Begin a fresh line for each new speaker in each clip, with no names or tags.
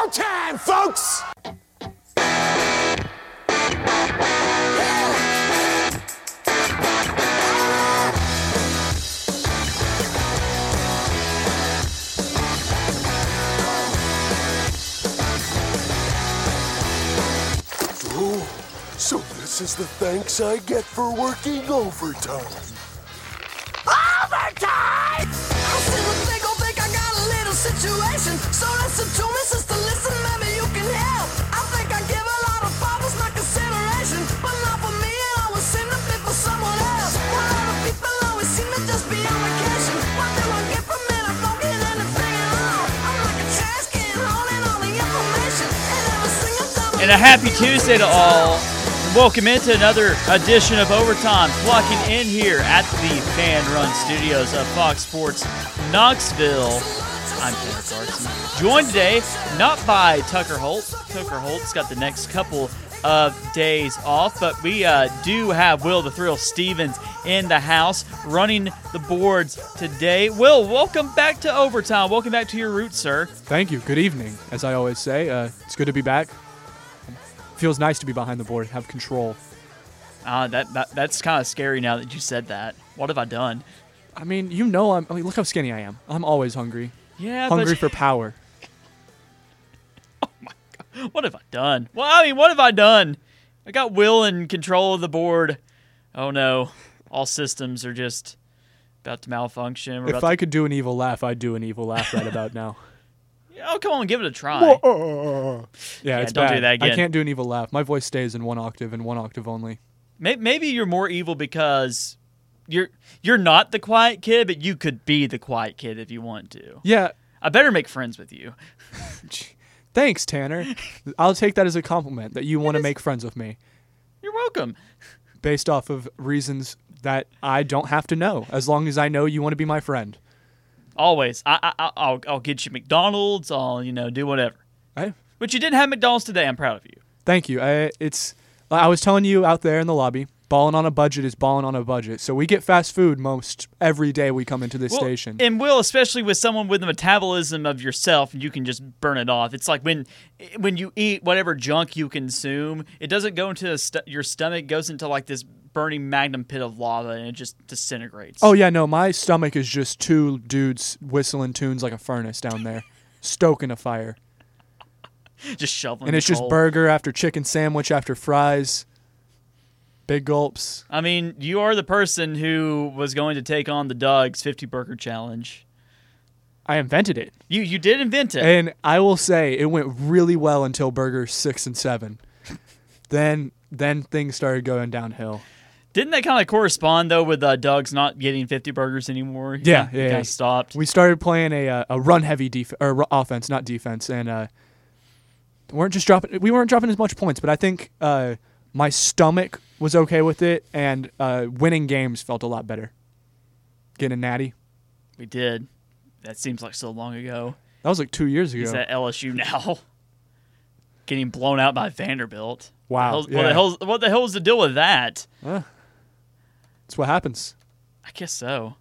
showtime, folks! So this is the thanks I get for working overtime. Overtime!
I think I got a little situation. So listen to me, sister, listen, maybe you can help. I think I give a lot of fathers my consideration, but not for me, it always seem to be for someone else. A lot of people always seem to just be on vacation. What do I get from it? I don't get anything at all. I'm like a trash can holding all the information, and every single time.
And a happy Tuesday to all. Welcome into another edition of Overtime, clocking in here at the fan-run studios of Fox Sports Knoxville. I'm Tanner Carson, joined today not by Tucker Holt. Tucker Holt's got the next couple of days off, but we do have Will the Thrill Stevens in the house running the boards today. Will, welcome back to Overtime. Welcome back to your roots, sir.
Thank you. Good evening, as I always say. It's good to be back. Feels nice to be behind the board, have control.
That's kind of scary now that you said that. What have I done?
I mean, look how skinny I am. I'm always hungry.
Yeah,
hungry for power.
Oh my God, what have I done? Well, I mean, what have I done? I got Will in control of the board. Oh no, all systems are just about to malfunction.
If I could do an evil laugh, I'd do an evil laugh right about now.
Oh, come on, give it a try.
Yeah, it's
don't
bad.
do that again.
I can't do an evil laugh. My voice stays in one octave and one octave only.
Maybe you're more evil because you're not the quiet kid, but you could be the quiet kid if you want to.
Yeah.
I better make friends with you.
Thanks, Tanner. I'll take that as a compliment that you want to make friends with me.
You're welcome.
Based off of reasons that I don't have to know, as long as I know you want to be my friend.
Always. I'll get you McDonald's. I'll do whatever.
Right.
But you didn't have McDonald's today. I'm proud of you.
Thank you. I was telling you out there in the lobby, balling on a budget is balling on a budget. So we get fast food most every day we come into this station.
And Will, especially with someone with the metabolism of yourself, you can just burn it off. It's like when you eat whatever junk you consume, it doesn't go into your stomach. It goes into like this burning magnum pit of lava, and it just disintegrates.
Oh, yeah, no, my stomach is just two dudes whistling tunes like a furnace down there, stoking a fire.
Just shoveling
And it's just burger after chicken sandwich after fries, big gulps.
I mean, you are the person who was going to take on the Doug's 50 Burger Challenge.
I invented it.
You did invent it.
And I will say it went really well until burgers 6 and 7. Then things started going downhill.
Didn't that kind of correspond, though, with Doug's not getting 50 burgers anymore?
Yeah.
Kind of stopped.
We started playing a run-heavy offense, not defense, and we weren't dropping as much points, but I think my stomach was okay with it, and winning games felt a lot better. Getting a natty.
We did. That seems like so long ago.
That was like 2 years ago.
He's at LSU now. Getting blown out by Vanderbilt.
Wow.
What the hell is the deal with that?
That's what happens.
I guess so.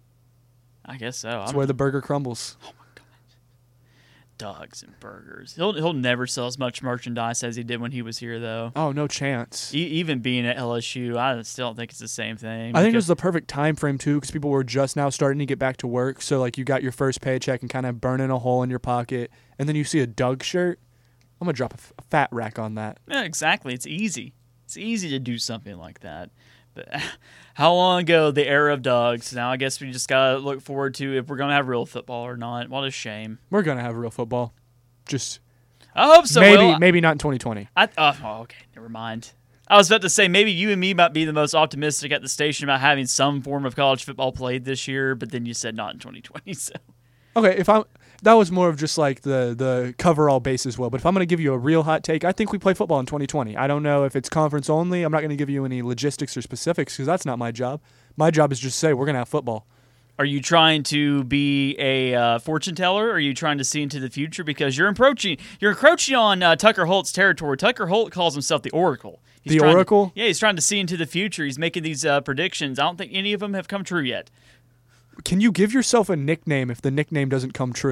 That's where the burger crumbles.
Oh my God. Doug's and burgers. He'll never sell as much merchandise as he did when he was here, though.
Oh, no chance.
Even being at LSU, I still don't think it's the same thing.
I think it was the perfect time frame, too, because people were just now starting to get back to work. So, like, you got your first paycheck and kind of burning a hole in your pocket, and then you see a Doug shirt. I'm going to drop a fat rack on that.
Yeah, exactly. It's easy. It's easy to do something like that. But how long ago the era of Doug's? Now I guess we just got to look forward to if we're going to have real football or not. What a shame.
We're going to have real football. Just
I hope so.
Maybe not in 2020.
Okay, never mind. I was about to say maybe you and me might be the most optimistic at the station about having some form of college football played this year, but then you said not in 2020. So
okay, that was more of just like the cover-all base as well. But if I'm going to give you a real hot take, I think we play football in 2020. I don't know if it's conference only. I'm not going to give you any logistics or specifics because that's not my job. My job is just to say we're going to have football.
Are you trying to be a fortune teller? Or are you trying to see into the future? Because you're encroaching on Tucker Holt's territory. Tucker Holt calls himself the Oracle.
Oracle?
He's trying to see into the future. He's making these predictions. I don't think any of them have come true yet.
Can you give yourself a nickname if the nickname doesn't come true?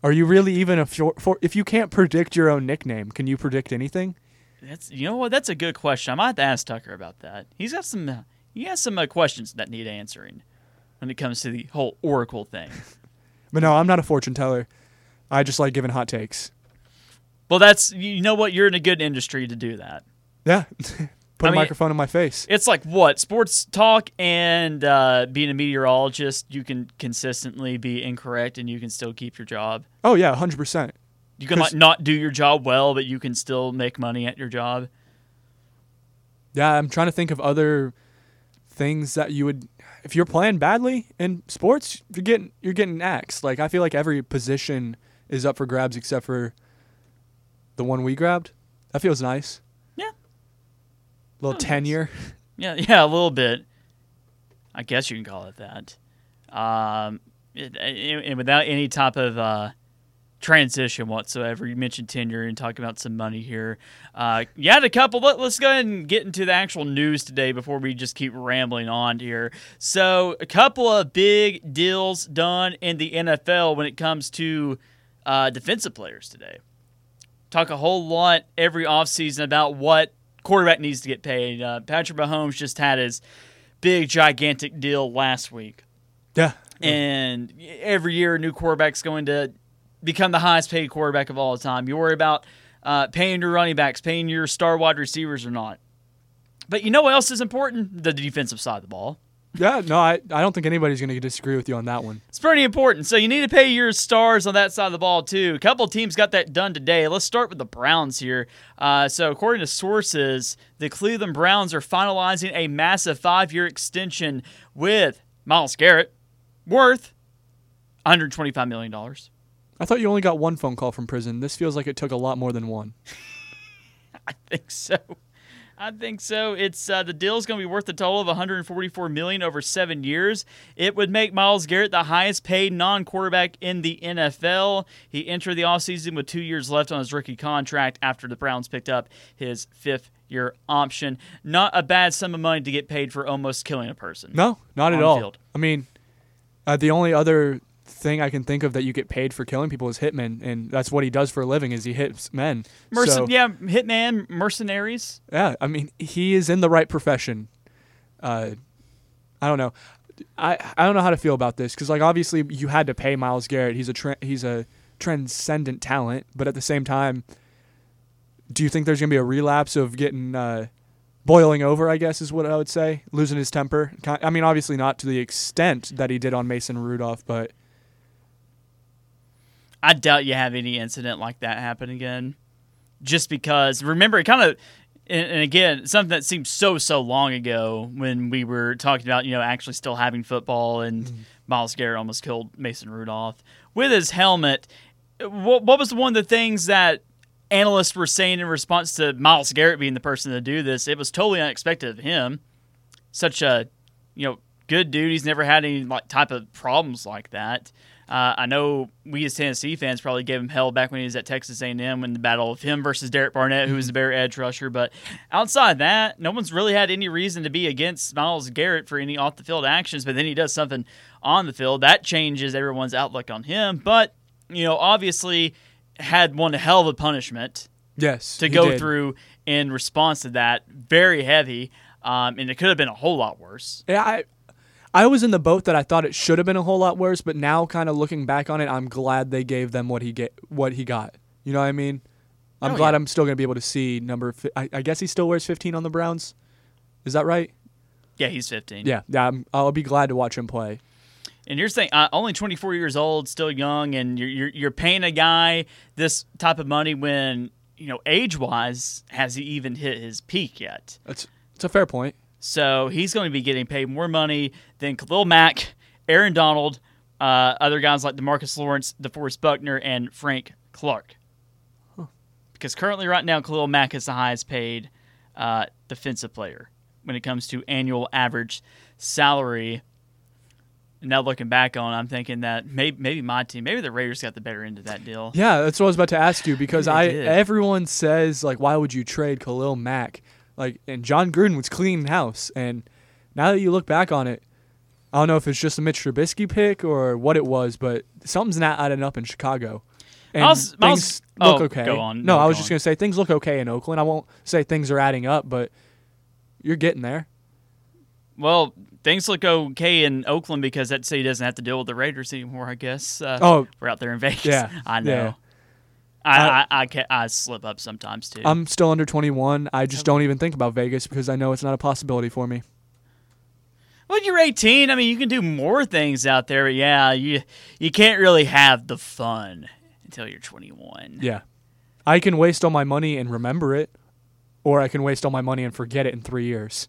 Are you really even if you can't predict your own nickname, can you predict anything?
You know what? That's a good question. I might have to ask Tucker about that. He has some questions that need answering when it comes to the whole Oracle thing.
But no, I'm not a fortune teller. I just like giving hot takes.
Well, you know what? You're in a good industry to do that.
Yeah. Put a microphone in my face.
It's like what? Sports talk and being a meteorologist, you can consistently be incorrect and you can still keep your job.
Oh, yeah, 100%.
You can not do your job well, but you can still make money at your job.
Yeah, I'm trying to think of other things that you would, if you're playing badly in sports, you're getting axed. Like, I feel like every position is up for grabs except for the one we grabbed. That feels nice.
Yeah.
A little tenure.
Nice. Yeah, a little bit. I guess you can call it that. And without any type of transition whatsoever, you mentioned tenure and talking about some money here. You had a couple. Let's go ahead and get into the actual news today before we just keep rambling on here. So a couple of big deals done in the NFL when it comes to defensive players today. Talk a whole lot every offseason about what quarterback needs to get paid. Patrick Mahomes just had his big, gigantic deal last week.
Yeah.
And every year a new quarterback's going to become the highest paid quarterback of all time. You worry about paying your running backs, paying your star wide receivers or not. But you know what else is important? The defensive side of the ball.
Yeah, no, I don't think anybody's going to disagree with you on that one.
It's pretty important. So you need to pay your stars on that side of the ball too. A couple of teams got that done today. Let's start with the Browns here. So according to sources, the Cleveland Browns are finalizing a massive 5-year extension with Myles Garrett worth $125 million.
I thought you only got one phone call from prison. This feels like it took a lot more than one.
I think so. It's the deal's going to be worth a total of $144 million over 7 years. It would make Myles Garrett the highest paid non-quarterback in the NFL. He entered the offseason with 2 years left on his rookie contract after the Browns picked up his 5th-year option. Not a bad sum of money to get paid for almost killing a person.
No, not at all.
Field.
I mean, the only other thing I can think of that you get paid for killing people is hitman, and that's what he does for a living is he hits men.
Hitman, mercenaries.
Yeah, I mean, he is in the right profession. I don't know. I don't know how to feel about this because, like, obviously you had to pay Myles Garrett. He's a transcendent talent, but at the same time, do you think there's going to be a relapse of getting boiling over, I guess is what I would say, losing his temper? I mean, obviously not to the extent that he did on Mason Rudolph, but
I doubt you have any incident like that happen again. Just because, remember, it kind of, and again, something that seems so long ago when we were talking about, actually still having football and Myles Garrett almost killed Mason Rudolph. With his helmet, what was one of the things that analysts were saying in response to Myles Garrett being the person to do this? It was totally unexpected of him. Such a, good dude. He's never had any type of problems like that. I know we as Tennessee fans probably gave him hell back when he was at Texas A&M when the battle of him versus Derek Barnett, who was the better edge rusher. But outside that, no one's really had any reason to be against Myles Garrett for any off-the-field actions. But then he does something on the field. That changes everyone's outlook on him. But, obviously had one hell of a punishment to go through in response to that. Very heavy. And it could have been a whole lot worse.
Yeah, I was in the boat that I thought it should have been a whole lot worse, but now kind of looking back on it, I'm glad they gave them what he got. You know what I mean? I'm glad I'm still going to be able to see I guess he still wears 15 on the Browns. Is that right?
Yeah, he's 15.
Yeah, I'll be glad to watch him play.
And you're saying only 24 years old, still young, and you're paying a guy this type of money when, age-wise, has he even hit his peak yet?
It's a fair point.
So he's going to be getting paid more money than Khalil Mack, Aaron Donald, other guys like DeMarcus Lawrence, DeForest Buckner, and Frank Clark.
Huh.
Because currently right now Khalil Mack is the highest paid defensive player when it comes to annual average salary. And now looking back on it, I'm thinking that maybe my team, maybe the Raiders got the better end of that deal.
Yeah, that's what I was about to ask you because everyone says, like, why would you trade Khalil Mack? And John Gruden was cleaning house. And now that you look back on it, I don't know if it's just a Mitch Trubisky pick or what it was, but something's not adding up in Chicago. And
Miles-
things look
oh,
okay.
go on.
No,
No,
I was
go
just
on.
going to say things look okay in Oakland. I won't say things are adding up, but you're getting there.
Well, things look okay in Oakland because that city doesn't have to deal with the Raiders anymore, I guess.
Oh.
We're out there in Vegas.
Yeah,
I know.
yeah.
I slip up sometimes, too.
I'm still under 21. I just don't even think about Vegas because I know it's not a possibility for me.
Well, you're 18. I mean, you can do more things out there, but yeah, you can't really have the fun until you're 21.
Yeah. I can waste all my money and remember it, or I can waste all my money and forget it in 3 years.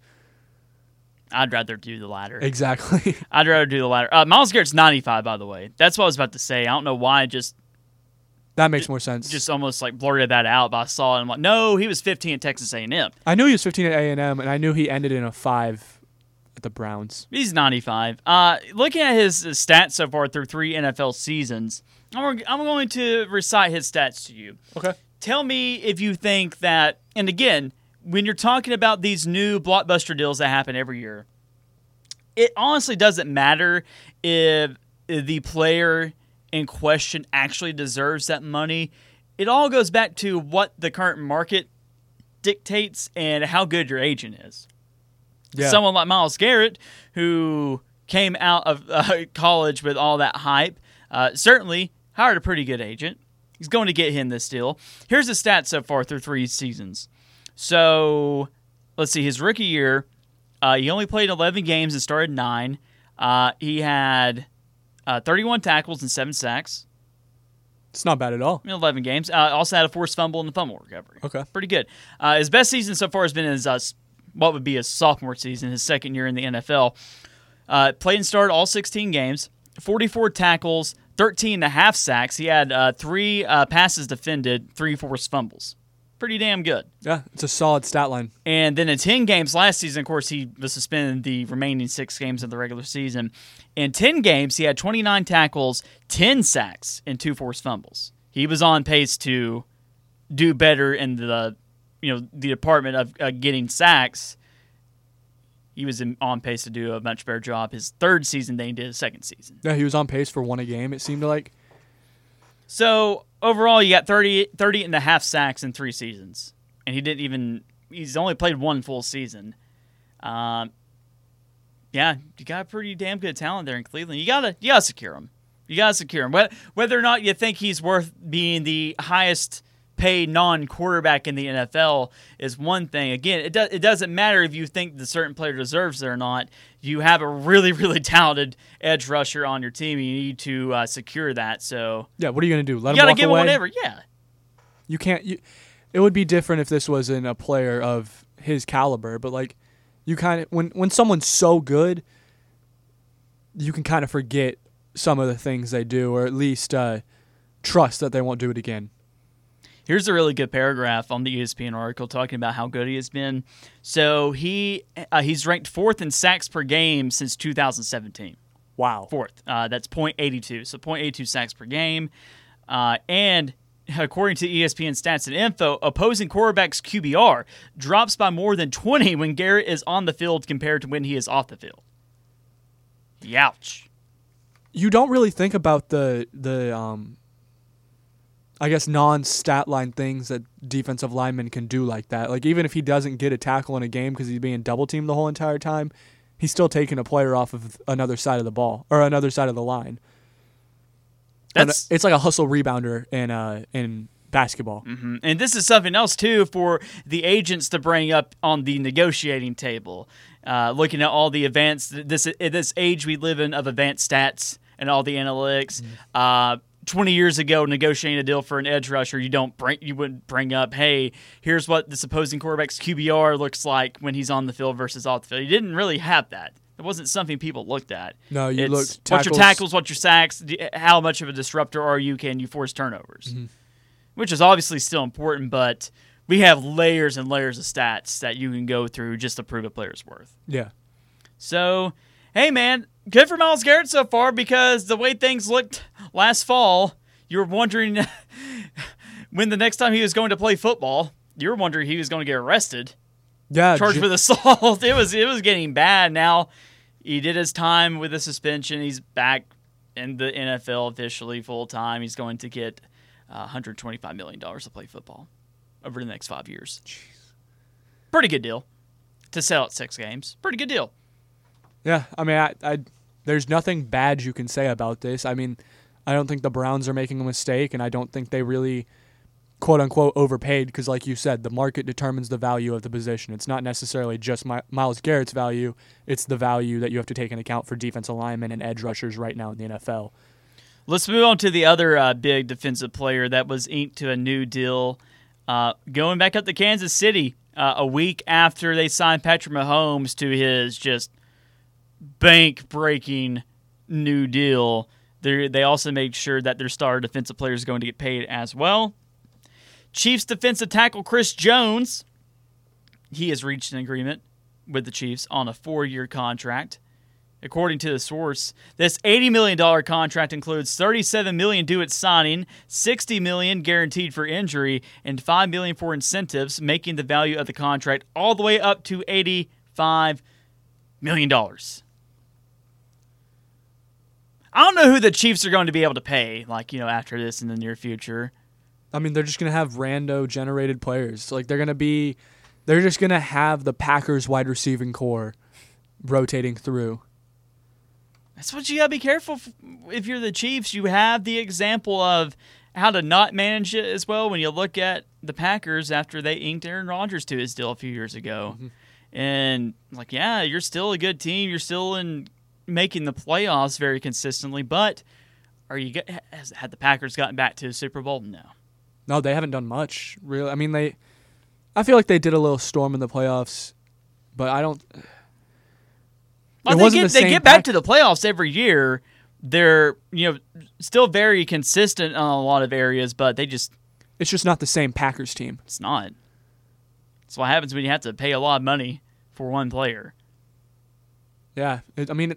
I'd rather do the latter.
Exactly.
I'd rather do the latter. Myles Garrett's 95, by the way. That's what I was about to say. I don't know why I just
That makes more sense.
almost like blurted that out, but I saw it and I'm like, no, he was 15 at Texas A&M.
I knew he was 15 at A&M, and I knew he ended in a 5 at the Browns.
He's 95. Looking at his stats so far through 3 NFL seasons, I'm going to recite his stats to you.
Okay.
Tell me if you think that, and again, when you're talking about these new blockbuster deals that happen every year, it honestly doesn't matter if the player in question actually deserves that money. It all goes back to what the current market dictates and how good your agent is.
Yeah.
Someone like Myles Garrett, who came out of college with all that hype, certainly hired a pretty good agent. He's going to get him this deal. Here's the stats so far through 3 seasons. So, let's see. His rookie year, he only played 11 games and started 9. He had 31 tackles and 7 sacks
It's not bad at all.
in 11 games. Also had a forced fumble and a fumble recovery.
Okay.
Pretty good. His best season so far has been his what would be his sophomore season, his second year in the NFL. Played and started all 16 games, 44 tackles, 13 and a half sacks. He had 3 passes defended, 3 forced fumbles. Pretty damn good.
Yeah, it's a solid stat line.
And then in 10 games last season, of course, he was suspended the remaining 6 games of the regular season. In 10 games, he had 29 tackles, 10 sacks, and 2 forced fumbles. He was on pace to do better in the department of getting sacks. He was on pace to do a much better job his 3rd season than he did his 2nd season.
Yeah, he was on pace for 1 a game, it seemed like.
So, overall, you got 30 and a half sacks in 3 seasons. And he's only played 1 full season. Yeah, you got a pretty damn good talent there in Cleveland. You gotta secure him. You gotta secure him. Whether or not you think he's worth being the highest paid non-quarterback in the NFL is one thing. Again, it doesn't matter if you think the certain player deserves it or not. You have a really, really talented edge rusher on your team. You need to secure that. So
Yeah, what are you going to do? Let
you
him
got to
walk
give
away?
him whatever. Yeah.
You can't. It would be different if this wasn't a player of his caliber, but like, you kind of when someone's so good, you can kind of forget some of the things they do, or at least trust that they won't do it again.
Here's a really good paragraph on the ESPN article talking about how good he has been. So he's ranked 4th in sacks per game since 2017.
Wow.
4th. That's .82. So .82 sacks per game. And according to ESPN Stats and Info, opposing quarterbacks QBR drops by more than 20 when Garrett is on the field compared to when he is off the field. Youch.
You don't really think about the I guess non-stat line things that defensive linemen can do like that. Like, even if he doesn't get a tackle in a game because he's being double teamed the whole entire time, he's still taking a player off of another side of the ball or another side of the line. It's like a hustle rebounder in basketball.
Mm-hmm. And this is something else, too, for the agents to bring up on the negotiating table. Looking at all the advanced, this age we live in of advanced stats and all the analytics. 20 years ago, negotiating a deal for an edge rusher, you wouldn't bring up, hey, here's what this opposing quarterback's QBR looks like when he's on the field versus off the field. You didn't really have that. It wasn't something people looked at.
No, you looked
what's your tackles, what's your sacks, how much of a disruptor are you, can you force turnovers? Mm-hmm. Which is obviously still important, but we have layers and layers of stats that you can go through just to prove a player's worth.
Yeah.
So, hey, man, good for Myles Garrett so far, because the way things looked last fall, you were wondering when the next time he was going to play football, you were wondering he was going to get arrested.
Yeah.
Charged with assault. It was getting bad. Now, he did his time with a suspension. He's back in the NFL officially full time. He's going to get $125 million to play football over the next 5 years. Jeez. Pretty good deal to sell out 6 games. Pretty good deal.
Yeah, I mean, I there's nothing bad you can say about this. I mean, I don't think the Browns are making a mistake, and I don't think they really, quote-unquote, overpaid because, like you said, the market determines the value of the position. It's not necessarily just Myles Garrett's value. It's the value that you have to take into account for defensive linemen and edge rushers right now in the NFL.
Let's move on to the other big defensive player that was inked to a new deal. Going back up to Kansas City a week after they signed Patrick Mahomes to his just bank-breaking new deal. They also made sure that their star defensive player is going to get paid as well. Chiefs defensive tackle Chris Jones, he has reached an agreement with the Chiefs on a 4-year contract. According to the source, this $80 million contract includes $37 million due at signing, $60 million guaranteed for injury, and $5 million for incentives, making the value of the contract all the way up to $85 million. I don't know who the Chiefs are going to be able to pay, after this in the near future.
I mean, they're just going to have rando-generated players. They're just going to have the Packers wide receiving core rotating through.
That's what you got to be careful if you're the Chiefs. You have the example of how to not manage it as well when you look at the Packers after they inked Aaron Rodgers to his deal a few years ago. Mm-hmm. And, you're still a good team. You're still making the playoffs very consistently, but had the Packers gotten back to the Super Bowl?
No, they haven't done much, really. I mean, I feel like they did a little storm in the playoffs, but I don't.
Well, they get back to the playoffs every year. They're still very consistent on a lot of areas, but it's
just not the same Packers team.
It's not. That's what happens when you have to pay a lot of money for one player.
Yeah, I don't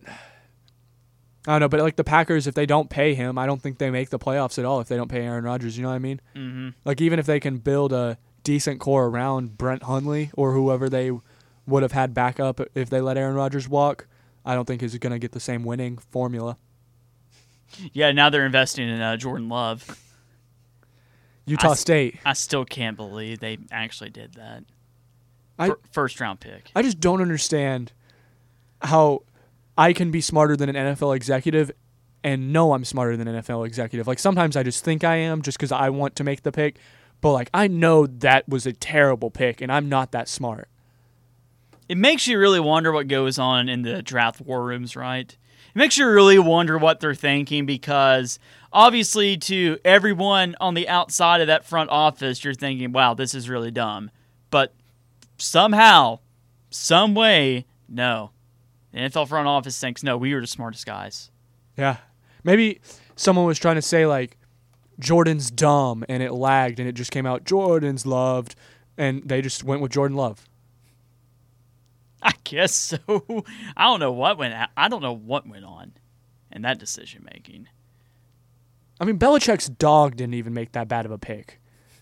know, but the Packers, if they don't pay him, I don't think they make the playoffs at all if they don't pay Aaron Rodgers, you know what I mean? Mm-hmm. Even if they can build a decent core around Brent Hundley or whoever they would have had backup if they let Aaron Rodgers walk, I don't think he's going to get the same winning formula.
Yeah, now they're investing in Jordan Love.
Utah State.
I still can't believe they actually did that. First-round pick.
I just don't understand how I can be smarter than an NFL executive and know I'm smarter than an NFL executive. Sometimes I just think I am just because I want to make the pick, but I know that was a terrible pick and I'm not that smart.
It makes you really wonder what goes on in the draft war rooms, right? It makes you really wonder what they're thinking because obviously to everyone on the outside of that front office, you're thinking, wow, this is really dumb. But somehow, some way, no. The NFL front office thinks, no, we were the smartest guys.
Yeah. Maybe someone was trying to say, Jordan's dumb, and it lagged, and it just came out, Jordan's loved, and they just went with Jordan Love.
I guess so. I don't know what went on in that decision-making.
I mean, Belichick's dog didn't even make that bad of a pick.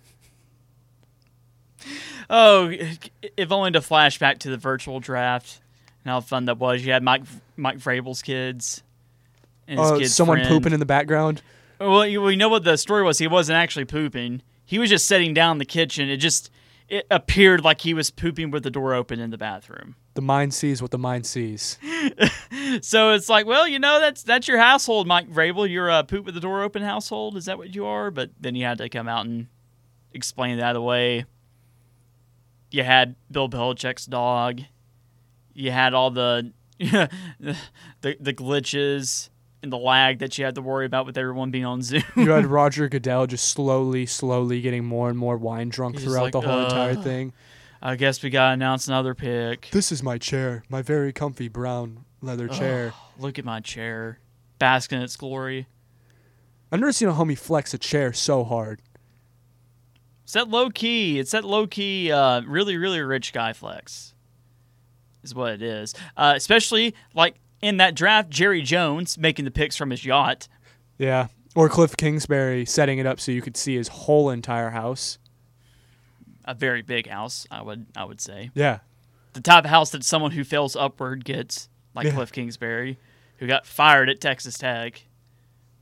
Oh, if only to flash back to the virtual draft. And how fun that was. You had Mike Vrabel's kids and his kid's
someone
friend.
Pooping in the background?
Well, you know what the story was? He wasn't actually pooping. He was just sitting down in the kitchen. It appeared like he was pooping with the door open in the bathroom.
The mind sees what the mind sees.
So it's that's your household, Mike Vrabel. You're a poop with the door open household. Is that what you are? But then you had to come out and explain that away. You had Bill Belichick's dog. You had all the glitches and the lag that you had to worry about with everyone being on Zoom.
You had Roger Goodell just slowly getting more and more wine drunk throughout the whole entire thing.
I guess we got to announce another pick.
This is my chair, my very comfy brown leather chair.
Look at my chair. Bask in its glory.
I've never seen a homie flex a chair so hard.
It's that low-key, really, really rich guy flex. Is what it is. Especially in that draft, Jerry Jones making the picks from his yacht.
Yeah. Or Cliff Kingsbury setting it up so you could see his whole entire house.
A very big house, I would say.
Yeah.
The type of house that someone who fails upward gets, Cliff Kingsbury, who got fired at Texas Tech.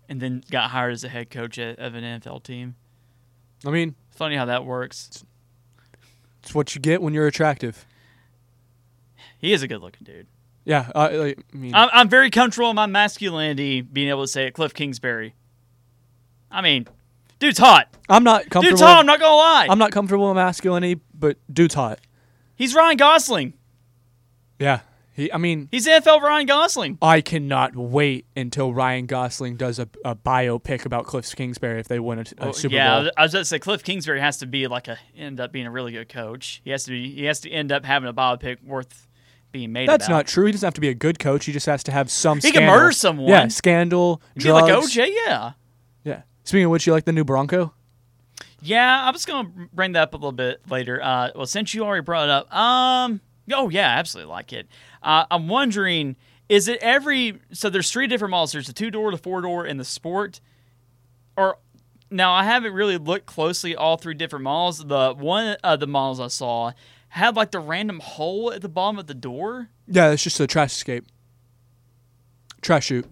and then got hired as a head coach of an NFL team.
I mean,
Funny how that works.
it's what you get when you're attractive.
He is a good-looking dude.
Yeah, I mean,
I'm very comfortable in my masculinity being able to say it. Cliff Kingsbury. I mean, dude's hot.
I'm not comfortable.
Dude's hot, I'm not going to lie.
I'm not comfortable in masculinity, but dude's hot.
He's Ryan Gosling.
Yeah, he's
NFL Ryan Gosling.
I cannot wait until Ryan Gosling does a biopic about Cliff Kingsbury if they win a Super Bowl.
I was going to say Cliff Kingsbury has to be end up being a really good coach. He has to end up having a biopic worth being made
That's
about.
not true. He doesn't have to be a good coach. He just has to have some
He
scandal.
can murder someone.
Yeah, scandal,
Be
drugs.
like OJ, yeah.
Yeah. Speaking of which, you like the new Bronco?
Yeah, I was going to bring that up a little bit later. Well, since you already brought it up, oh yeah, I absolutely like it. I'm wondering, is it so there's 3 different models. There's the 2-door, the 4-door, and the Sport. Now, I haven't really looked closely all 3 different models. The one of the models I saw had like the random hole at the bottom of the door.
Yeah, it's just a trash escape. Trash chute.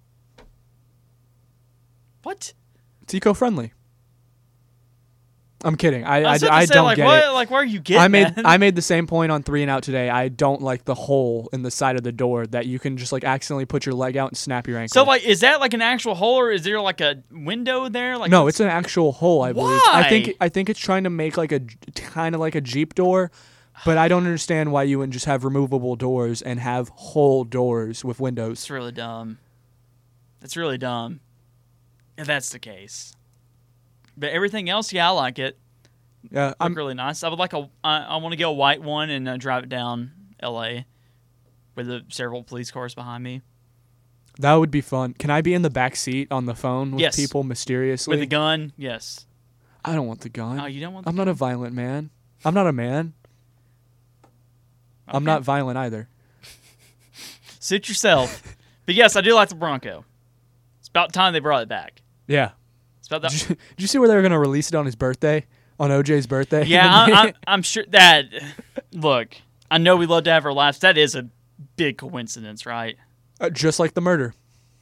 What?
It's eco-friendly. I'm kidding. I
was about to say,
don't
like,
get
what,
it.
Like, where are you getting at?
I made the same point on 3 and Out today. I don't like the hole in the side of the door that you can just like accidentally put your leg out and snap your ankle.
So, like, is that like an actual hole, or is there like a window there? Like,
no, it's an actual hole. I believe.
Why?
I think it's trying to make like a kind of like a Jeep door, but I don't understand why you wouldn't just have removable doors and have whole doors with windows.
It's really dumb. It's really dumb. If that's the case. But everything else, yeah, I like it.
Yeah,
Look really nice. I would like I want to get a white one and drive it down L.A. with several police cars behind me.
That would be fun. Can I be in the back seat on the phone with
Yes.
people mysteriously?
With a gun, yes.
I don't want the gun.
Oh, you don't want the
I'm not a violent man. I'm not a man. I'm
Okay.
not violent either.
Suit yourself. But yes, I do like the Bronco. It's about time they brought it back.
Yeah.
It's about that.
Did you see where they were going to release it on his birthday? On OJ's birthday?
Yeah, I'm sure that. Look, I know we love to have our laughs. That is a big coincidence, right?
Just like the murder.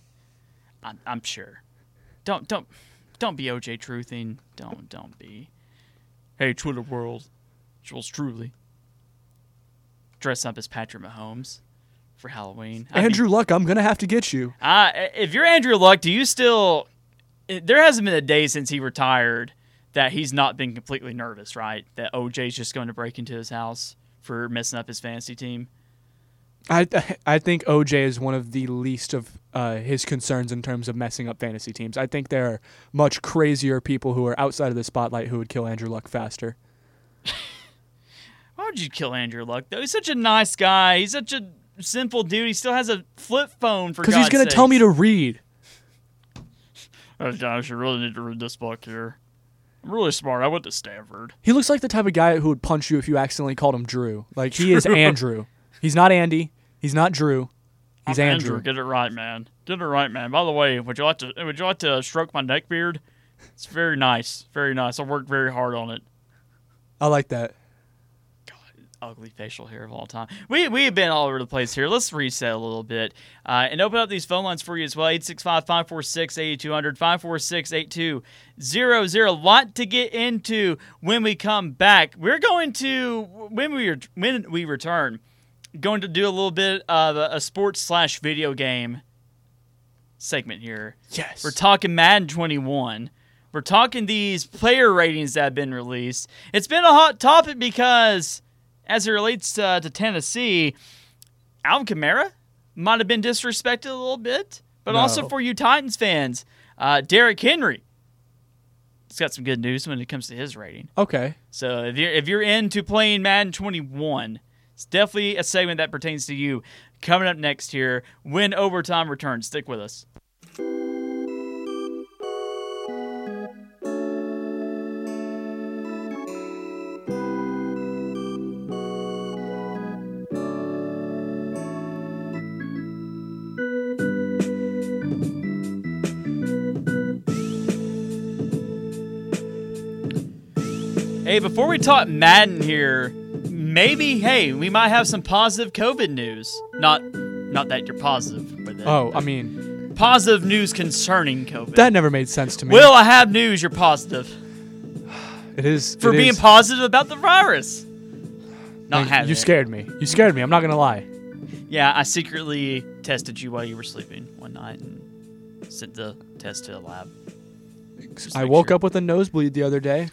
I'm sure. Don't be OJ truthing. Don't be. Hey, Twitter world, yours truly. Dress up as Patrick Mahomes for Halloween.
Andrew Luck, I'm going to have to get you.
If you're Andrew Luck, do you still? There hasn't been a day since he retired that he's not been completely nervous, right? That OJ's just going to break into his house for messing up his fantasy team.
I think OJ is one of the least of his concerns in terms of messing up fantasy teams. I think there are much crazier people who are outside of the spotlight who would kill Andrew Luck faster.
Why would you kill Andrew Luck, though? He's such a nice guy. He's such a simple dude. He still has a flip phone, for God's
Because he's going to tell me to read.
I should really need to read this book here. I'm really smart. I went to Stanford.
He looks like the type of guy who would punch you if you accidentally called him Drew. Like, he is Andrew. He's not Andy. He's not Drew. He's
I'm
Andrew.
Get it right, man. Get it right, man. By the way, would you like to stroke my neck beard? It's very nice. Very nice. I worked very hard on it.
I like that.
Ugly facial hair of all time. We have been all over the place here. Let's reset a little bit and open up these phone lines for you as well. 865-546-8200, 546-8200. A lot to get into when we come back. We're going to, when we return, going to do a little bit of a sports/video game segment here.
Yes.
We're talking Madden 21. We're talking these player ratings that have been released. It's been a hot topic because, as it relates to Tennessee, Alvin Kamara might have been disrespected a little bit, but also for you Titans fans, Derrick Henry has got some good news when it comes to his rating.
Okay.
So if you're into playing Madden 21, it's definitely a segment that pertains to you. Coming up next here, when overtime returns. Stick with us. Hey, before we talk Madden here, maybe, we might have some positive COVID news. Not that you're positive with it.
Oh, I mean,
positive news concerning COVID.
That never made sense to me.
Will, I have news. You're positive.
It is
For
it
being
is-
positive about the virus. Not having
You
it.
scared me. You scared me. I'm not gonna lie.
Yeah, I secretly tested you while you were sleeping one night and sent the test to the lab. Just
I
make
woke
sure.
up with a nosebleed the other day.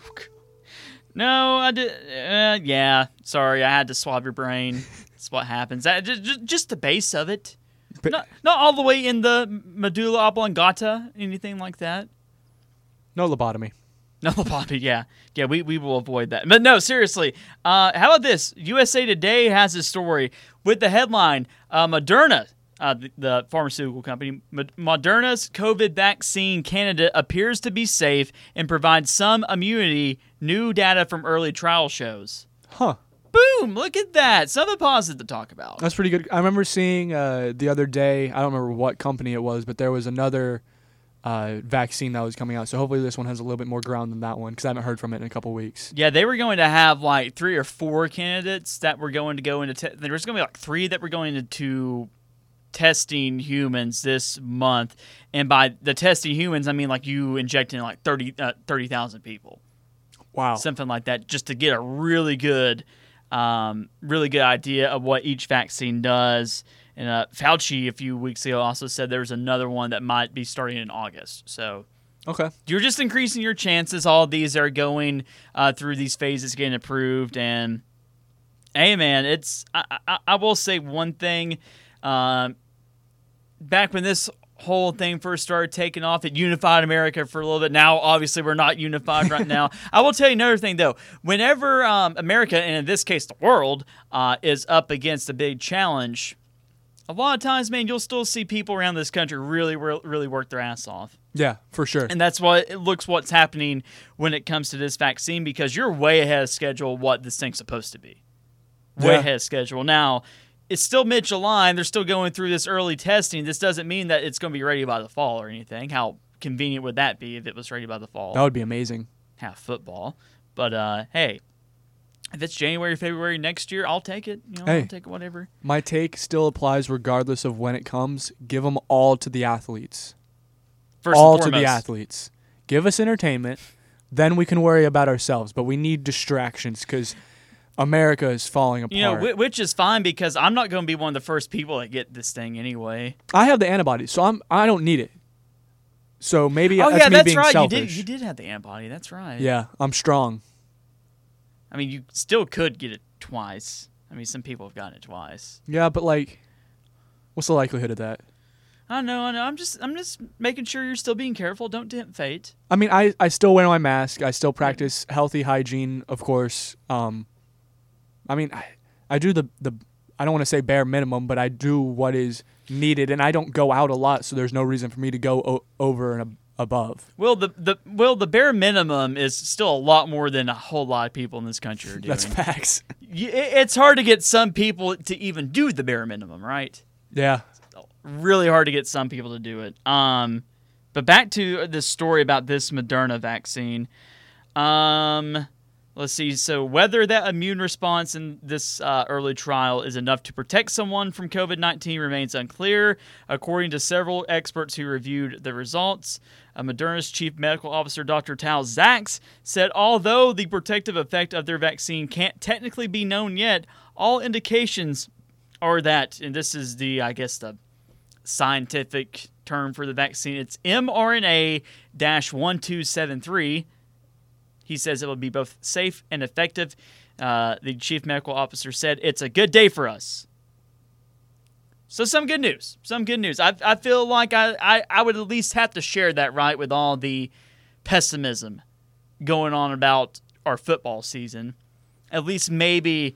No, I did. Yeah, sorry, I had to swab your brain. That's what happens. Just the base of it.
But-
Not all the way in the medulla oblongata, anything like that.
No lobotomy.
No, Bobby, yeah. We will avoid that. But no, seriously, how about this? USA Today has a story with the headline, Moderna, the pharmaceutical company, Moderna's COVID vaccine candidate appears to be safe and provides some immunity, new data from early trial shows.
Huh.
Boom, look at that. Something positive to talk about.
That's pretty good. I remember seeing the other day, I don't remember what company it was, but there was another vaccine that was coming out. So hopefully this one has a little bit more ground than that one because I haven't heard from it in a couple weeks.
Yeah, they were going to have like 3 or 4 candidates that were going to go into there was going to be like 3 that were going into testing humans this month. And by the testing humans, I mean like you injecting like 30,000 people.
Wow.
Something like that, just to get a really good idea of what each vaccine does. And Fauci a few weeks ago also said there's another one that might be starting in August. So
Okay.
you're just increasing your chances. All of these are going through these phases, getting approved. And hey, man, I will say one thing. Back when this whole thing first started taking off, it unified America for a little bit. Now, obviously, we're not unified right now. I will tell you another thing, though. Whenever America, and in this case the world, is up against a big challenge, a lot of times, man, you'll still see people around this country really work their ass off.
Yeah, for sure.
And that's what's happening when it comes to this vaccine, because you're way ahead of schedule what this thing's supposed to be. Way
Yeah.
ahead of schedule. Now, it's still mid-July, and they're still going through this early testing. This doesn't mean that it's going to be ready by the fall or anything. How convenient would that be if it was ready by the fall?
That would be amazing.
Have football. But, hey, if it's January, February next year, I'll take it.
Hey.
I'll take it, whatever.
My take still applies regardless of when it comes. Give them all to the athletes.
First
all
and
to
foremost.
the athletes. Give us entertainment. Then we can worry about ourselves. But we need distractions because America is falling apart.
You know, which is fine because I'm not going to be one of the first people that get this thing anyway.
I have the antibodies, so I don't need it. So maybe
Oh,
that's
yeah,
me
that's
being
right.
selfish.
You did have the antibody. That's right.
Yeah, I'm strong.
I mean, you still could get it twice. I mean, some people have gotten it twice.
Yeah, but like, what's the likelihood of that?
I know. I'm just making sure you're still being careful. Don't tempt fate.
I mean, I still wear my mask. I still practice healthy hygiene, of course. I mean, I do the I don't want to say bare minimum, but I do what is needed, and I don't go out a lot, so there's no reason for me to go over and above.
Well, the bare minimum is still a lot more than a whole lot of people in this country are doing.
That's facts.
It's hard to get some people to even do the bare minimum, right?
Yeah.
Really hard to get some people to do it. But back to this story about this Moderna vaccine. Let's see. So whether that immune response in this early trial is enough to protect someone from COVID-19 remains unclear. According to several experts who reviewed the results, Moderna's chief medical officer, Dr. Tal Zaks, said although the protective effect of their vaccine can't technically be known yet, all indications are that, and this is the scientific term for the vaccine, it's mRNA-1273. He says it will be both safe and effective. The chief medical officer said, it's a good day for us. So some good news. I feel like I would at least have to share that, right, with all the pessimism going on about our football season. At least maybe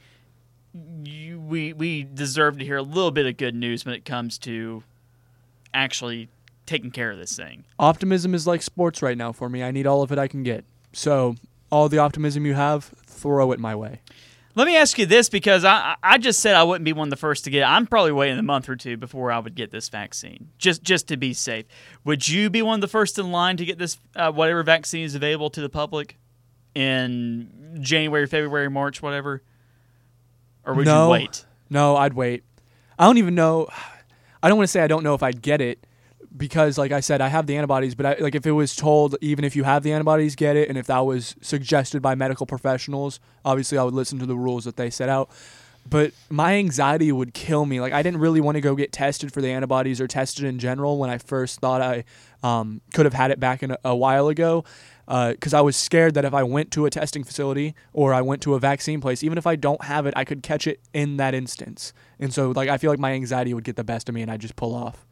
we deserve to hear a little bit of good news when it comes to actually taking care of this thing.
Optimism is like sports right now for me. I need all of it I can get. So all the optimism you have, throw it my way.
Let me ask you this, because I just said I wouldn't be one of the first to get it. I'm probably waiting a month or two before I would get this vaccine, just to be safe. Would you be one of the first in line to get this, whatever vaccine is available to the public in January, February, March, whatever? Or would you wait?
No, I'd wait. I don't even know. I don't want to say I don't know if I'd get it, because, like I said, I have the antibodies, but like if it was told, even if you have the antibodies, get it, and if that was suggested by medical professionals, obviously I would listen to the rules that they set out. But my anxiety would kill me. Like, I didn't really want to go get tested for the antibodies or tested in general when I first thought I could have had it back in a while ago, because I was scared that if I went to a testing facility or I went to a vaccine place, even if I don't have it, I could catch it in that instance. And so, like, I feel like my anxiety would get the best of me and I'd just pull off.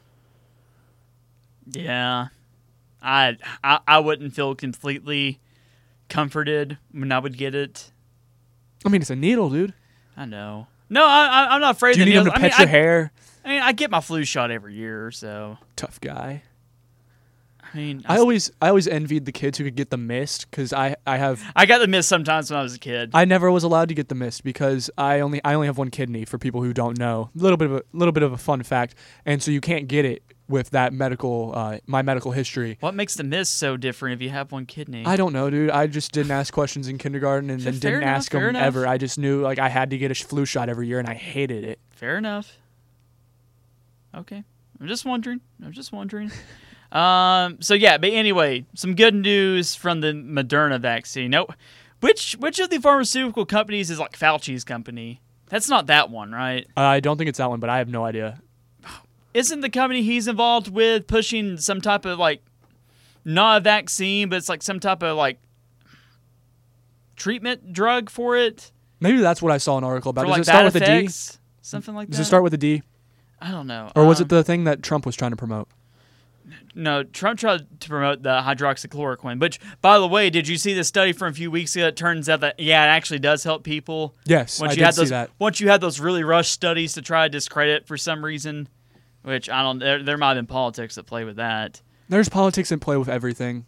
Yeah. I wouldn't feel completely comforted when I would get it.
I mean, it's a needle, dude.
I know. No, I'm not afraid
Do you
of the
need them
needles.
to pet your hair?
I mean, I get my flu shot every year, so.
Tough guy.
I mean,
I always envied the kids who could get the mist, because I
got the mist sometimes when I was a kid.
I never was allowed to get the mist because I only have one kidney. For people who don't know, a little bit of a fun fact, and so you can't get it with that my medical history.
What makes the mist so different if you have one kidney?
I don't know, dude. I just didn't ask questions in kindergarten and then didn't ask them ever. I just knew like I had to get a flu shot every year, and I hated it.
Fair enough. Okay, I'm just wondering. So yeah, but anyway, some good news from the Moderna vaccine. Now, which of the pharmaceutical companies is like Fauci's company? That's not that one, right?
I don't think it's that one, but I have no idea.
Isn't the company he's involved with pushing some type of like not a vaccine, but it's like some type of like treatment drug for it?
Maybe that's what I saw an article about.
For,
Does
like,
it start with a D?
effects? Something like that?
Does it start with a D?
I don't know.
Or was it the thing that Trump was trying to promote?
No, Trump tried to promote the hydroxychloroquine. Which, by the way, did you see the study from a few weeks ago? It turns out that, yeah, it actually does help people.
Yes, I did see that.
Once you had those really rushed studies to try to discredit for some reason, which I don't, there might have been politics that play with that.
There's politics that play with everything.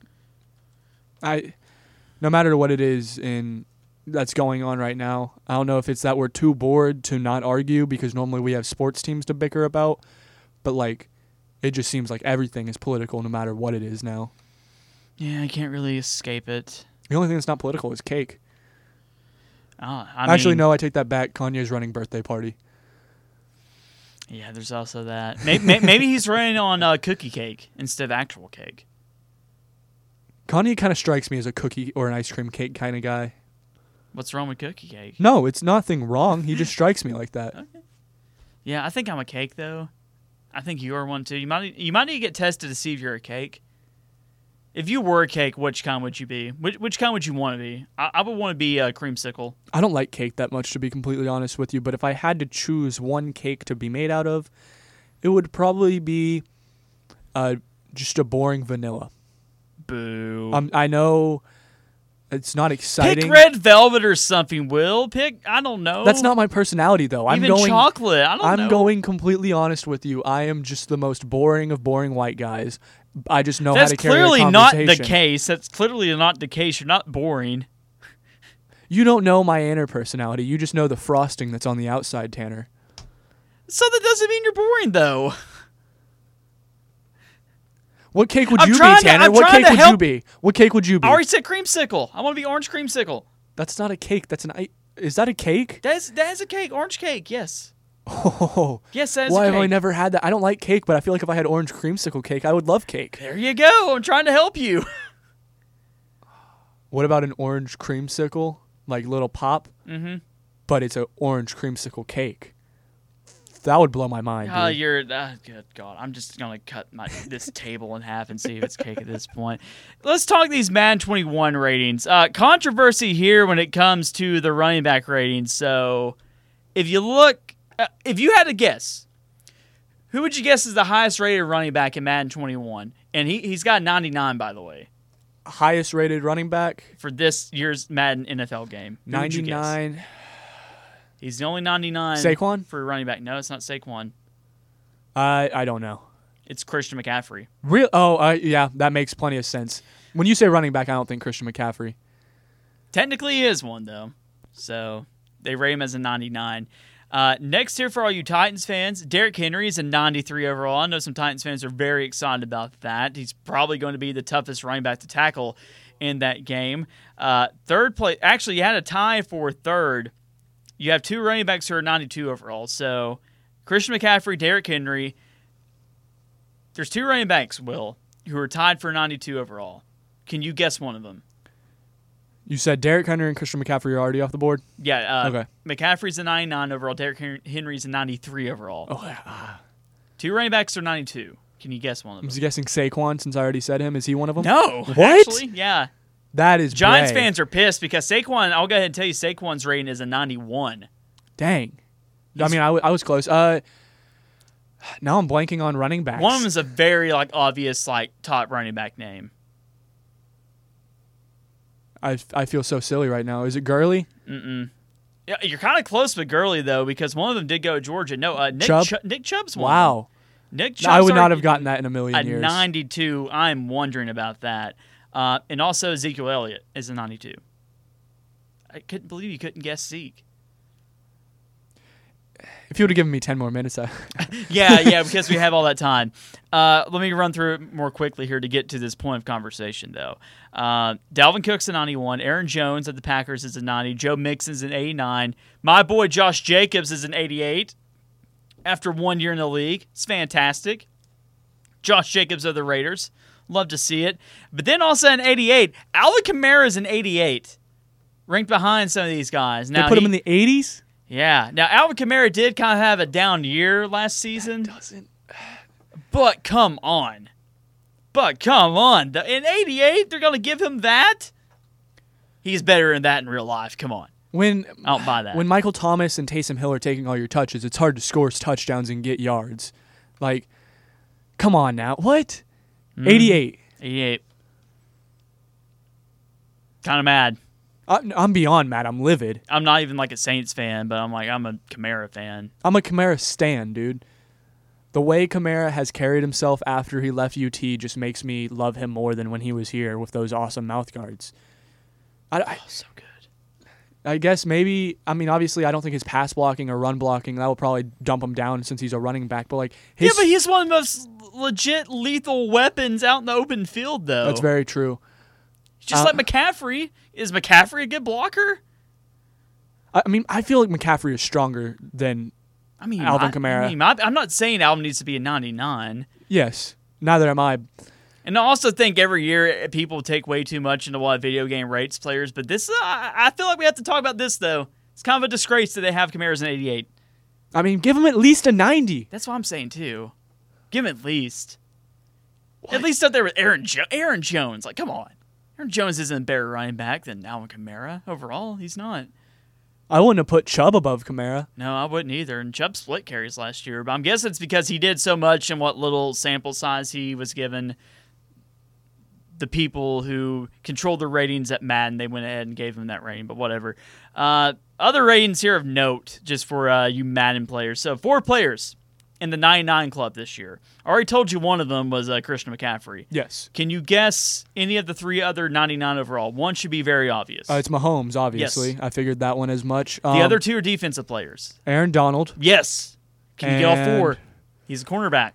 No matter what it is that's going on right now, I don't know if it's that we're too bored to not argue because normally we have sports teams to bicker about, but like, it just seems like everything is political no matter what it is now.
Yeah, I can't really escape it.
The only thing that's not political is cake.
Actually,
no, I take that back. Kanye's running birthday party.
Yeah, there's also that. Maybe he's running on cookie cake instead of actual cake.
Kanye kind of strikes me as a cookie or an ice cream cake kind of guy.
What's wrong with cookie cake?
No, it's nothing wrong. He just strikes me like that.
Okay. Yeah, I think I'm a cake, though. I think you are one, too. You might need to get tested to see if you're a cake. If you were a cake, which kind would you be? Which kind would you want to be? I would want to be a creamsicle.
I don't like cake that much, to be completely honest with you, but if I had to choose one cake to be made out of, it would probably be just a boring vanilla.
Boo.
I know it's not exciting.
Pick red velvet or something, Will. I don't know.
That's not my personality, though.
Even chocolate. I don't know.
I'm going completely honest with you. I am just the most boring of boring white guys. I just know how to carry a conversation.
That's clearly not the case. That's clearly not the case. You're not boring.
You don't know my inner personality. You just know the frosting that's on the outside, Tanner.
So that doesn't mean you're boring, though.
What cake would you be, Tanner? What cake would you be? What cake would you be?
I already said creamsicle. I want to be orange creamsicle.
That's not a cake. Is that a cake?
That is a cake. Orange cake, yes.
Oh.
Yes, that is
Why
a cake.
have I never had that? I don't like cake, but I feel like if I had orange creamsicle cake, I would love cake.
There you go. I'm trying to help you.
What about an orange creamsicle? Like little pop?
Mm-hmm.
But it's an orange creamsicle cake. That would blow my mind.
Good God. I'm just going to cut this table in half and see if it's cake at this point. Let's talk these Madden 21 ratings. Controversy here when it comes to the running back ratings. So if you had to guess, who would you guess is the highest rated running back in Madden 21? And he's got 99, by the way.
Highest rated running back?
For this year's Madden NFL game.
99.
He's the only 99
Saquon?
for running back. No, it's not Saquon.
I don't know.
It's Christian McCaffrey.
Yeah, that makes plenty of sense. When you say running back, I don't think Christian McCaffrey.
Technically he is one, though. So they rate him as a 99. Next here for all you Titans fans, Derrick Henry is a 93 overall. I know some Titans fans are very excited about that. He's probably going to be the toughest running back to tackle in that game. Third place, actually, you had a tie for third. You have two running backs who are 92 overall. So Christian McCaffrey, Derrick Henry. There's 2 running backs, Will, who are tied for 92 overall. Can you guess one of them?
You said Derrick Henry and Christian McCaffrey are already off the board?
Yeah.
Okay.
McCaffrey's a 99 overall. Derrick Henry's a 93 overall.
Oh, yeah.
2 running backs are 92. Can you guess one of
I
them?
was guessing Saquon since I already said him. Is he one of them?
No.
What?
Actually, yeah.
That is
Giants
bray.
fans are pissed because Saquon, I'll go ahead and tell you, Saquon's rating is a 91.
Dang. I mean, I was close. Now I'm blanking on running backs.
One of them is a very obvious top running back name.
I feel so silly right now. Is it Gurley?
Mm-mm. Yeah, you're kind of close with Gurley though, because one of them did go to Georgia. No, Nick
Chubb?
Nick Chubb's one.
Wow.
Nick Chubb's
I would not
already-
have gotten that in a million
a
years.
92. I'm wondering about that. And also Ezekiel Elliott is a 92. I couldn't believe you couldn't guess Zeke.
If you would have given me 10 more minutes,
Yeah, because we have all that time. Let me run through it more quickly here to get to this point of conversation, though. Dalvin Cook's a 91. Aaron Jones of the Packers is a 90. Joe Mixon's an 89. My boy Josh Jacobs is an 88 after 1 year in the league. It's fantastic. Josh Jacobs of the Raiders. Love to see it. But then also an 88. Alvin Kamara is an 88. Ranked behind some of these guys.
they put him in the 80s?
Yeah. Now, Alvin Kamara did kind of have a down year last season.
Doesn't.
But come on. In 88, they're going to give him that? He's better than that in real life. Come on.
When
I don't buy that.
When Michael Thomas and Taysom Hill are taking all your touches, it's hard to score touchdowns and get yards. Come on now. What? 88.
88. Kind of mad.
I'm beyond mad. I'm livid.
I'm not even a Saints fan, but I'm a Kamara fan.
I'm a Kamara stan, dude. The way Kamara has carried himself after he left UT just makes me love him more than when he was here with those awesome mouth guards.
So good.
I guess maybe, obviously I don't think his pass blocking or run blocking, that will probably dump him down since he's a running back, but
Yeah, but he's one of the most legit lethal weapons out in the open field, though.
That's very true.
Just like McCaffrey. Is McCaffrey a good blocker?
I feel like McCaffrey is stronger than Alvin Kamara.
I'm not saying Alvin needs to be a 99.
Yes. Neither am I.
And I also think every year people take way too much into what video game rates players. But this, I feel like we have to talk about this, though. It's kind of a disgrace that they have Kamara's an 88.
Give him at least a 90.
That's what I'm saying, too. Give him at least. What? At least up there with Aaron Jones. Come on. Aaron Jones isn't a better running back than Alvin Kamara. Overall, he's not.
I wouldn't have put Chubb above Kamara.
No, I wouldn't either. And Chubb split carries last year. But I'm guessing it's because he did so much and what little sample size he was given. The people who controlled the ratings at Madden, they went ahead and gave him that rating, but whatever. Other ratings here of note, just for you Madden players. So 4 players in the 99 club this year. I already told you one of them was Christian McCaffrey.
Yes.
Can you guess any of the 3 other 99 overall? One should be very obvious.
It's Mahomes, obviously.
Yes.
I figured that one as much.
The other 2 are defensive players.
Aaron Donald.
Yes. Can you get all 4?
And-
He's a cornerback.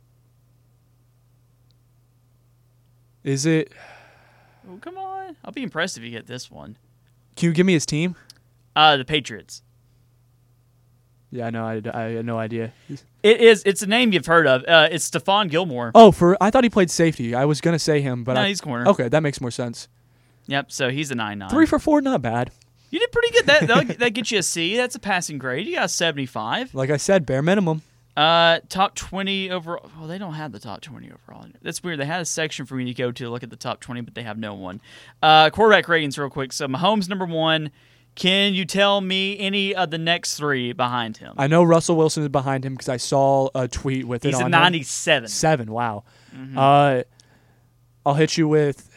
Is it?
Oh, come on. I'll be impressed if you get this one.
Can you give me his team?
The Patriots.
Yeah, no, I had no idea.
It's a name you've heard of. It's Stephon Gilmore.
Oh, I thought he played safety. I was gonna say him, but
No, he's corner.
Okay, that makes more sense.
Yep, so he's a 99.
3 for 4, not bad.
You did pretty good. That gets you a C. That's a passing grade. You got a 75.
Like I said, bare minimum.
Top 20 overall. Well, they don't have the top 20 overall. That's weird. They had a section for me to go to look at the top 20, but they have no one. Quarterback ratings real quick. So Mahomes, number 1. Can you tell me any of the next 3 behind him?
I know Russell Wilson is behind him because I saw a tweet with
He's
it
a
on
97.
7, wow. I'll hit you with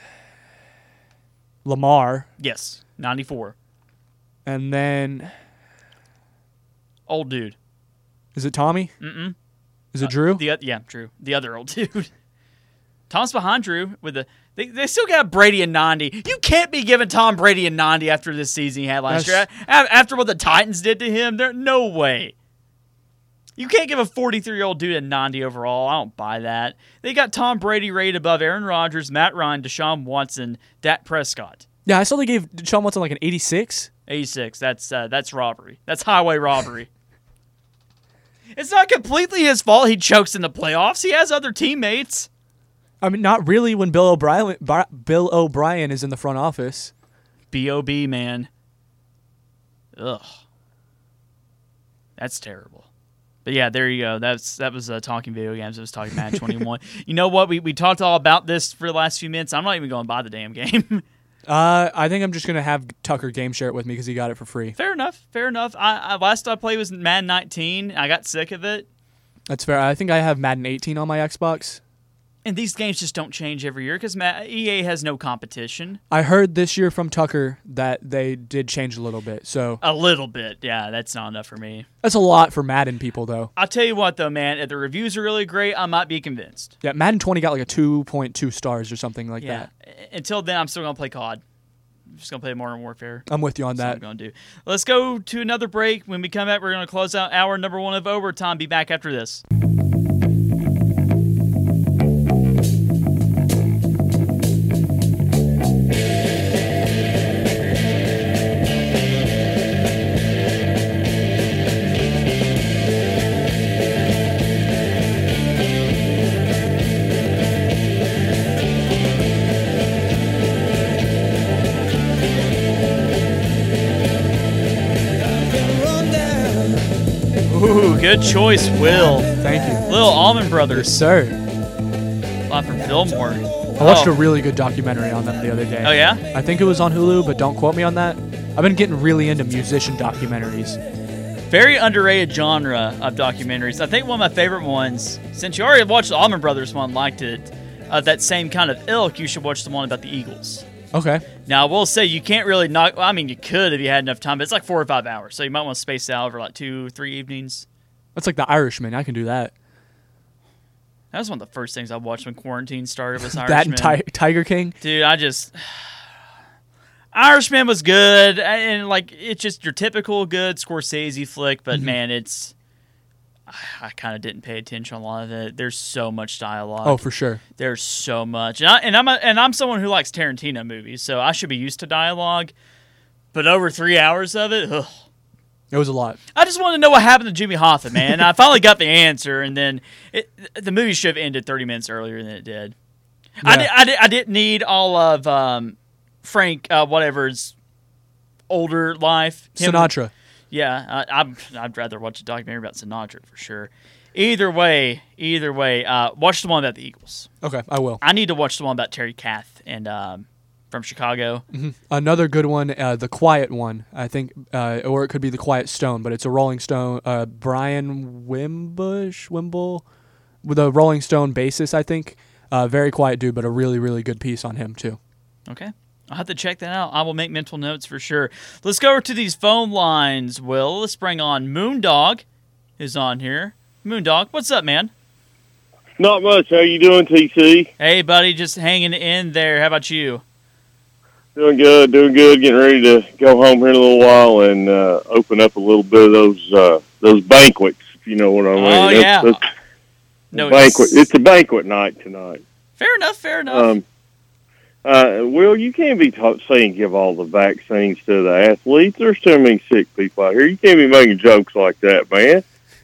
Lamar,
Yes, 94.
and then
Old dude.
is it Tommy?
Mm-mm.
Is it Drew?
Yeah, Drew. The other old dude. Tom's behind Drew with the. They still got Brady and 90. You can't be giving Tom Brady and 90 after this season he had last year. After what the Titans did to him, there's no way. You can't give a 43-year-old dude a 90 overall. I don't buy that. They got Tom Brady rated above Aaron Rodgers, Matt Ryan, Deshaun Watson, Dak Prescott.
Yeah, I saw they gave Deshaun Watson like an 86.
86. That's robbery. That's highway robbery. It's not completely his fault he chokes in the playoffs. He has other teammates.
I mean, not really when Bill O'Brien is in the front office.
B.O.B., man. Ugh. That's terrible. But yeah, there you go. That was Talking Video Games. It was Talking Madden 21. You know what? We talked all about this for the last few minutes. I'm not even going to buy the damn game.
I think I'm just going to have Tucker game share it with me because he got it for free.
Fair enough. Last I played was Madden 19. I got sick of it.
That's fair. I think I have Madden 18 on my Xbox.
And these games just don't change every year because EA has no competition.
I heard this year from Tucker that they did change a little bit. So
A little bit. Yeah, that's not enough for me.
that's a lot for Madden people, though.
I'll tell you what, though, man. If the reviews are really great, I might be convinced.
Yeah, Madden 20 got like a 2.2 stars or something like
Yeah.
that.
Until then, I'm still going to play COD. I'm just going to play Modern Warfare.
I'm with you on
That's what
that.
I'm going to do. Let's go to another break. When we come back, we're going to close out hour number 1 of Overtime. Be back after this. Ooh, good choice, Will.
Thank you.
Little Allman Brothers.
Yes, sir.
Live from Fillmore.
I watched a really good documentary on them the other day.
Oh, yeah?
I think it was on Hulu, but don't quote me on that. I've been getting really into musician documentaries.
Very underrated genre of documentaries. I think one of my favorite ones, since you already watched the Allman Brothers one, liked it, that same kind of ilk, you should watch the one about the Eagles.
Okay.
Now, I will say you can't really knock. Well, I mean, you could if you had enough time, but it's like 4 or 5 hours, so you might want to space it out over like 2 or 3 evenings.
That's like The Irishman. I can do that.
That was one of the first things I watched when quarantine started. Was
That
Irishman.
and Tiger King.
Dude, Irishman was good, and like it's just your typical good Scorsese flick. But man, I kind of didn't pay attention to a lot of it. There's so much dialogue.
Oh, for sure.
There's so much, and I'm someone who likes Tarantino movies, so I should be used to dialogue. But over 3 hours of it, ugh.
It was a lot.
I just wanted to know what happened to Jimmy Hoffa, man. And I finally got the answer, and then the movie should have ended 30 minutes earlier than it did.
Yeah.
I didn't need all of Frank whatever's older life.
Sinatra.
Yeah, I'd rather watch a documentary about Sinatra for sure. Either way, watch the one about the Eagles.
Okay, I will.
I need to watch the one about Terry Kath and from Chicago.
Mm-hmm. Another good one, The Quiet One, I think, or it could be The Quiet Stone, but it's a Rolling Stone, Brian Wimble, with a Rolling Stone bassist, I think. Very quiet dude, but a really, really good piece on him, too.
Okay. I'll have to check that out. I will make mental notes for sure. Let's go over to these phone lines, Will. Let's bring on Moondog is on here. Moondog, what's up, man?
Not much. How you doing, TC?
Hey, buddy, just hanging in there. How about you?
Doing good. Getting ready to go home here in a little while and open up a little bit of those banquets, if you know what I mean.
Oh, yeah.
No, banquet. It's a banquet night tonight.
Fair enough.
Will, you can't be saying give all the vaccines to the athletes. There's too many sick people out here. You can't be making jokes like that, man.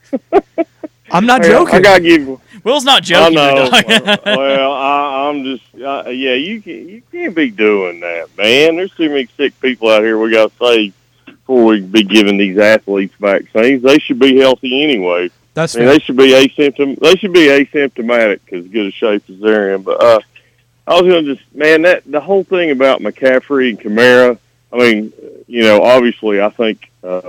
I'm not joking.
I got to give...
Will's not joking.
I know.
Dog.
Well, I'm just... yeah, you can't be doing that, man. There's too many sick people out here we got to save before we be giving these athletes vaccines. They should be healthy anyway.
That's
fair. They should be asymptomatic as good a shape as they're in. But I was going to just... Man, the whole thing about McCaffrey and Kamara, I mean, obviously I think...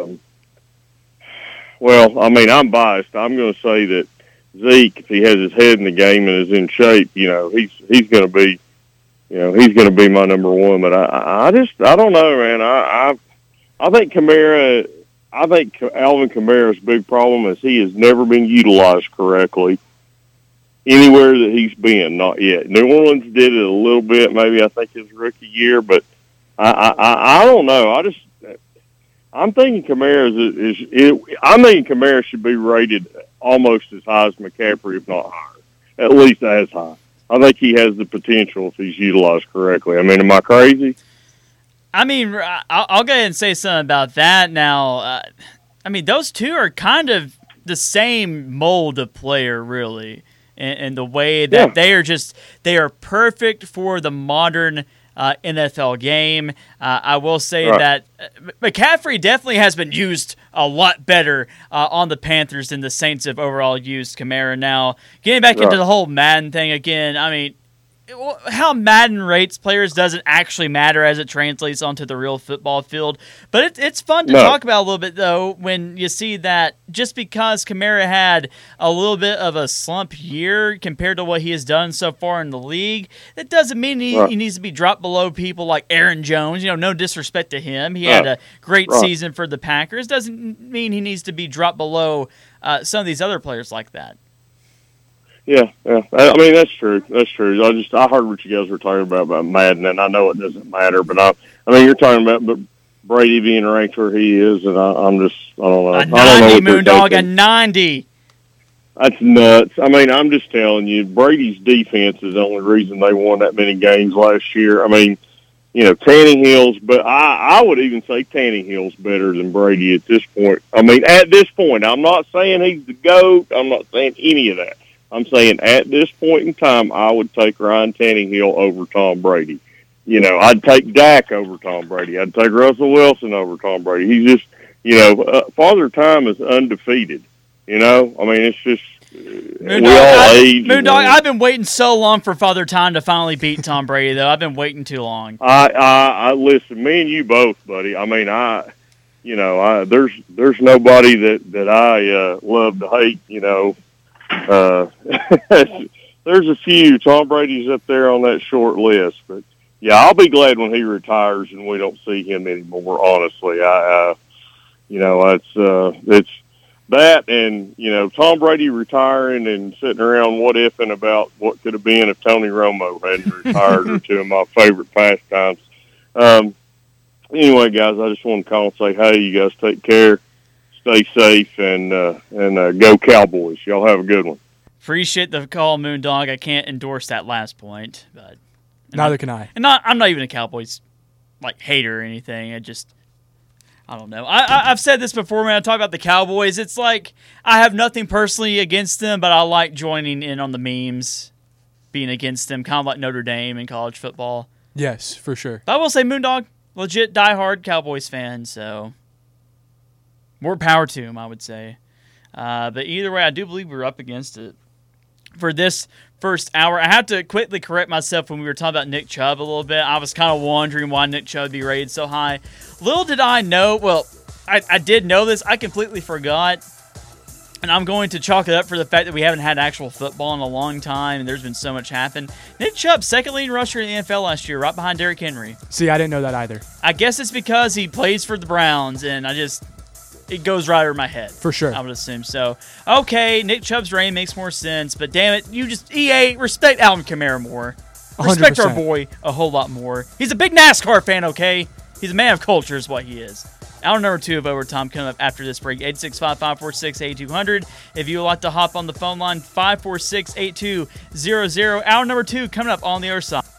well, I mean, I'm biased. I'm going to say that Zeke, if he has his head in the game and is in shape, he's going to be, he's going to be my number one. But I don't know, man. I think Kamara. I think Alvin Kamara's big problem is he has never been utilized correctly anywhere that he's been. Not yet. New Orleans did it a little bit, maybe I think his rookie year, but I don't know. I'm thinking Kamara I'm thinking Kamara should be rated almost as high as McCaffrey, if not higher. At least as high. I think he has the potential if he's utilized correctly. I mean, am I crazy?
I mean, I'll go ahead and say something about that now. I mean, those two are kind of the same mold of player, really, and the way that they are perfect for the modern NFL game. I will say that McCaffrey definitely has been used a lot better on the Panthers than the Saints have overall used Kamara. Now, getting back into the whole Madden thing again, I mean, how Madden rates players doesn't actually matter as it translates onto the real football field. But it's fun to talk about a little bit, though, when you see that just because Kamara had a little bit of a slump year compared to what he has done so far in the league, that doesn't mean he needs to be dropped below people like Aaron Jones. You know, no disrespect to him. He had a great season for the Packers. Doesn't mean he needs to be dropped below some of these other players like that.
Yeah. I mean, that's true. I heard what you guys were talking about Madden, and I know it doesn't matter, but I mean, you're talking about Brady being ranked where he is, and I don't know.
A 90, Moondog, a 90.
That's nuts. I mean, I'm just telling you, Brady's defense is the only reason they won that many games last year. I mean, you know, Tannehill's, but I would even say Tannehill's better than Brady at this point. I mean, at this point, I'm not saying he's the GOAT. I'm not saying any of that. I'm saying at this point in time, I would take Ryan Tannehill over Tom Brady. You know, I'd take Dak over Tom Brady. I'd take Russell Wilson over Tom Brady. He's just, you know, Father Time is undefeated. You know, I mean, it's just
Moondog, I've been waiting so long for Father Time to finally beat Tom Brady, though. I've been waiting too long.
I listen, me and you both, buddy. I mean, there's nobody that I love to hate. You know. There's a few. Tom Brady's up there on that short list, but yeah, I'll be glad when he retires and we don't see him anymore. Honestly, it's that, and you know, Tom Brady retiring and sitting around what ifing about what could have been if Tony Romo hadn't retired, or two of my favorite pastimes. Anyway, guys, I just want to call and say, hey, you guys take care. Stay safe, and go Cowboys. Y'all have a good one.
Appreciate the call, Moondog. I can't endorse that last point, but
neither can I.
And I'm not even a Cowboys hater or anything. I don't know. I've said this before when I talk about the Cowboys. It's like I have nothing personally against them, but I like joining in on the memes, being against them, kind of like Notre Dame in college football.
Yes, for sure.
But I will say, Moondog, legit diehard Cowboys fan, so more power to him, I would say. But either way, I do believe we're up against it for this first hour. I have to quickly correct myself when we were talking about Nick Chubb a little bit. I was kind of wondering why Nick Chubb be rated so high. Little did I know, well, I did know this. I completely forgot. And I'm going to chalk it up for the fact that we haven't had actual football in a long time, and there's been so much happen. Nick Chubb, second leading rusher in the NFL last year, right behind Derrick Henry.
See, I didn't know that either.
I guess it's because he plays for the Browns, and it goes right over my head.
For sure.
I would assume so. Okay, Nick Chubb's reign makes more sense, but damn it, EA, respect Alvin Kamara more. Respect
100%.
our boy a whole lot more. He's a big NASCAR fan, okay? He's a man of culture is what he is. Hour number 2 of Overtime coming up after this break, 865-546-8200. If you would like to hop on the phone line, 546-8200. Hour number 2 coming up on the other side.